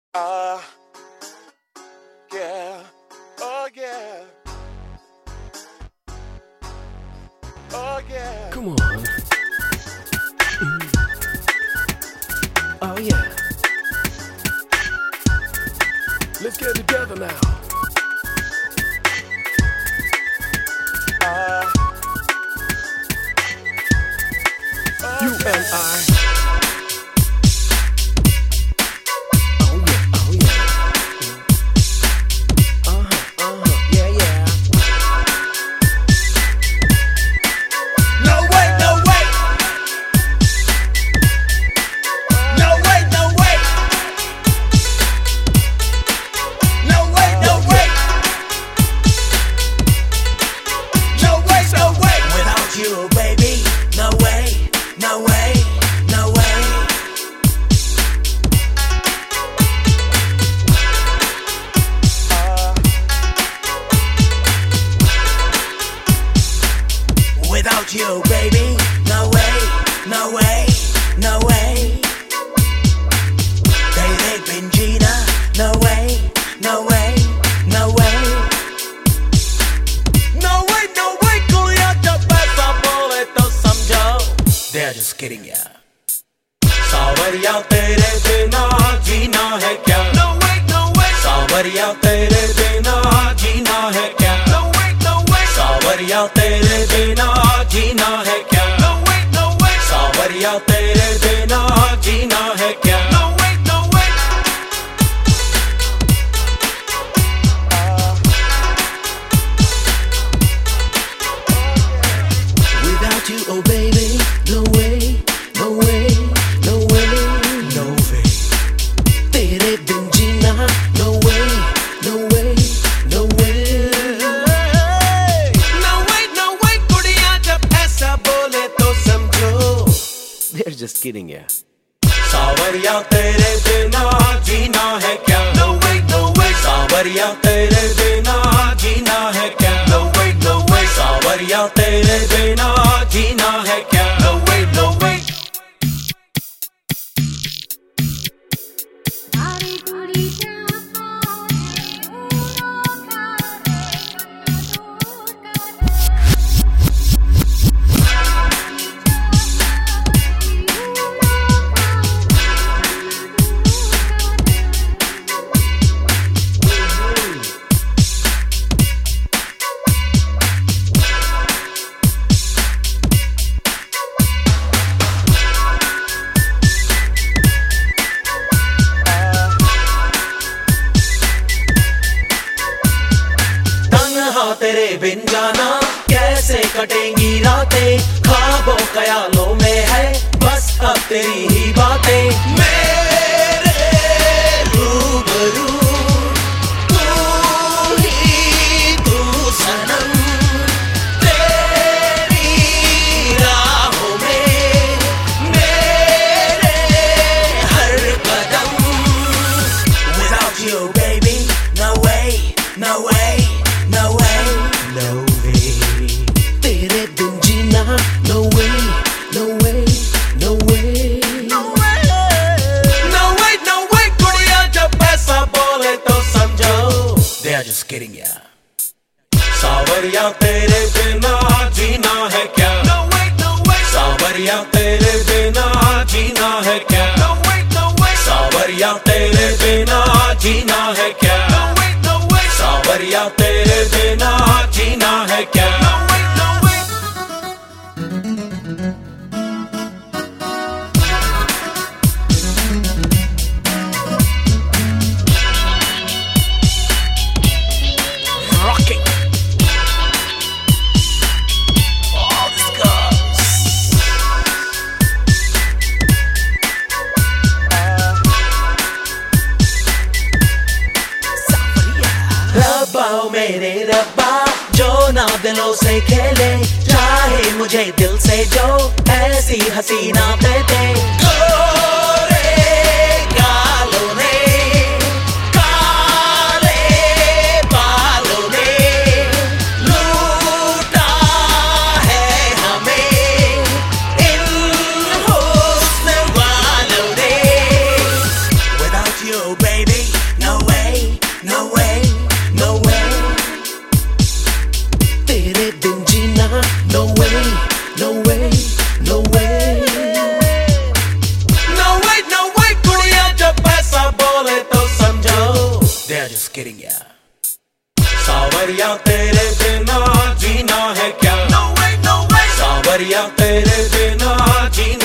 Ah, yeah, oh yeah, oh yeah. Come on. Oh yeah. Let's get together now. Ah, oh You yeah. and I. Oh yeah, oh yeah. Yeah, yeah. No way, no way. No way, no way. No way, no way. No way, no way. Without you, baby, no way, no way, no way. Without you, baby, no way, no way, no way. David Benjina, no way, no way, no way. No way, no way, कुड़िया जब ऐसा बोले तो समझो They're just kidding ya. सावरिया तेरे बिना जीना है क्या? No way, no way. सावरिया तेरे बिना जीना है क्या? No way, no way. सावरिया तेरे बिना जीना है क्या? No way, no way. सावरिया तेरे बिना जीना है क्या? No way, no way. Without you, oh baby, no way, no way, no way, no way. तेरे बिन जीना, no way, no way, no way. No way, no way, कुड़िया जब ऐसा बोले तो समझो They're just kidding ya. सावरिया तेरे बिना जीना है क्या? No way, no way. सावरिया तेरे बिना जीना है क्या? No way, no way. सावरिया तेरे बिना जीना है क्या? No way, no way. सारी कुड़ी तन्हा तेरे बिन जाना कैसे कटेंगी रातें ख्वाबों ख्यालों में है बस अब तेरी ही बातें मेरे रूबरू तू ही तू सनम तेरी राहों में मेरे हर कदम Without you baby no way no way no way no way तेरे बिन जीना no way no way no way no way no way no way कुड़िया जब ऐसा बोले तो समझो they are just kidding ya सावरिया तेरे बिना जीना है क्या no way no way सावरिया तेरे बिना जीना है क्या no way no way सावरिया तेरे बिना जीना है क्या no way no way सावरिया तेरे बिना जीना है क्या no way no way Rocking all this girls रब्बा ओ मेरे रब्बा जो ना दिलों से खेले चाहे मुझे दिल से जो ऐसी हसीना दे दे गोरे गालों ने काले बालों ने लूटा है हमें इन हुस्न वालों ने Without you baby. No way, no way, no way. तेरे बिन जीना, no way, no way, no way. No way, no way, कुड़िया जब ऐसा बोले तो समझो they're just kidding ya. सावरिया तेरे बिना जीना है क्या? No way, no way. सावरिया तेरे बिना जीना